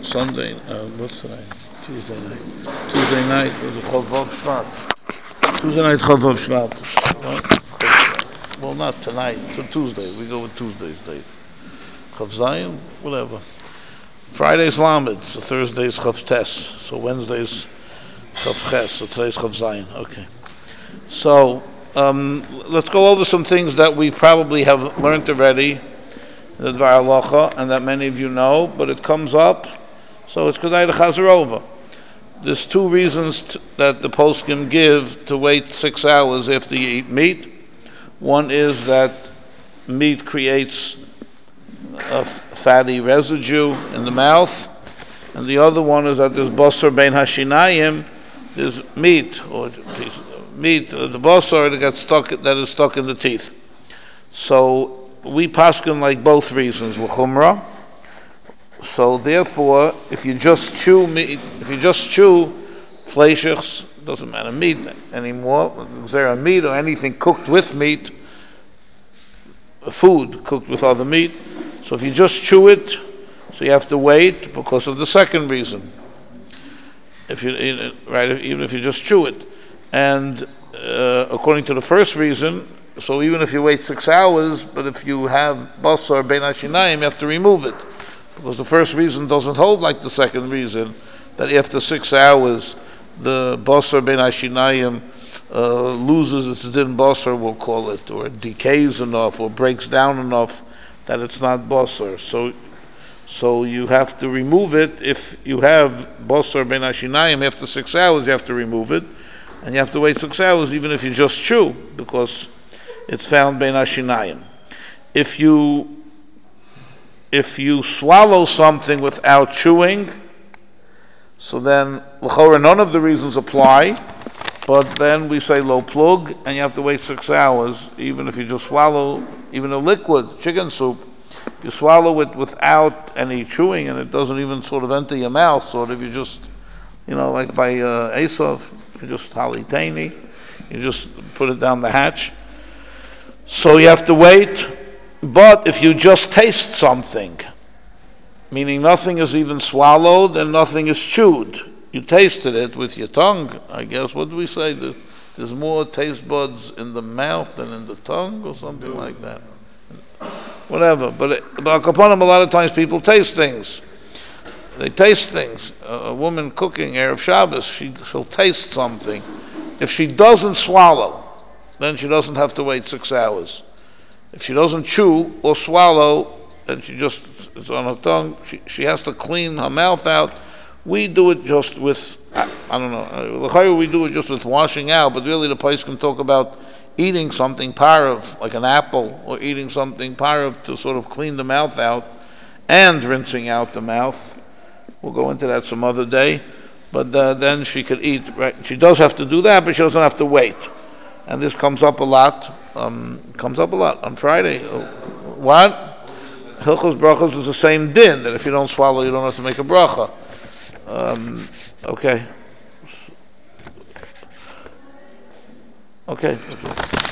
Sunday, what's today? Tuesday night. Tuesday night was the Chavav Shvat. Tuesday night Chavav Shvat. Well, not tonight, so Tuesday. We go with Tuesday's date. Chav Zayin, whatever. Friday's Lamed, so Thursday's Chav Tes, so Wednesday's Chav Ches, so today's Chav Zayin. Okay. So, let's go over some things that we probably have learned already in the Dvar Halacha, and that many of you know, but it comes up, so it's Kedai to Chazer over. There's two reasons that the poskim give to wait 6 hours after you eat meat. One is that meat creates a fatty residue in the mouth, and the other one is that there's basar bein hashinayim, there's meat, or the basar that is stuck in the teeth. So we paskin like both reasons, l'chumra. So therefore, if you just chew fleishiks, doesn't matter meat anymore, there are meat or anything cooked with meat, food cooked with other meat. So if you just chew it, so you have to wait because of the second reason. Even if you just chew it, and according to the first reason, so even if you wait 6 hours, but if you have basar bein hashinayim, you have to remove it, because the first reason doesn't hold like the second reason, that after 6 hours the basar bein hashinayim loses its din basar, we'll call it, or decays enough, or breaks down enough that it's not basar. So you have to remove it. If you have basar bein hashinayim after 6 hours, you have to remove it, and you have to wait 6 hours even if you just chew, because it's found bein hashinayim. If you swallow something without chewing, so then l'chorah none of the reasons apply, but then we say lo plug, and you have to wait 6 hours, even if you just swallow, even a liquid chicken soup, if you swallow it without any chewing, and it doesn't even sort of enter your mouth, sort of, you just, like by Esav, you just halitani, you just put it down the hatch. So you have to wait. But if you just taste something, meaning nothing is even swallowed and nothing is chewed, you tasted it with your tongue, I guess. What do we say? There's more taste buds in the mouth than in the tongue, or something like that. Whatever. But Kapanim, a lot of times people taste things. They taste things. A woman cooking Erev Shabbos, she'll taste something. If she doesn't swallow, then she doesn't have to wait 6 hours. If she doesn't chew or swallow, and it's on her tongue, she has to clean her mouth out. We do it just with, I don't know, we do it just with washing out, but really the place can talk about eating something parav, like an apple, or eating something parav to sort of clean the mouth out, and rinsing out the mouth. We'll go into that some other day. But then she could eat, right? She does have to do that, but she doesn't have to wait. And this comes up a lot. On Friday. What? Hilchos brachos is the same din, that if you don't swallow, you don't have to make a bracha. Okay.